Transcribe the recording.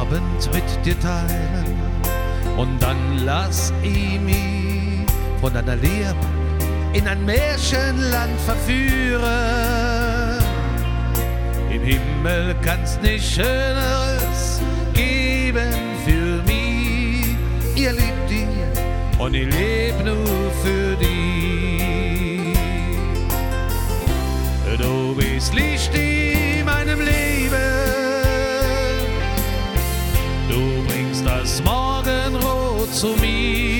Abend mit dir teilen. Und dann lass ich mich von deiner Liebe in ein Märchenland verführen. Im Himmel kann's nicht Schöneres geben für mich. Ihr liebt dich und ich leb nur für dich. Du bist Licht in meinem Leben. Du bringst das Morgenrot zu mir.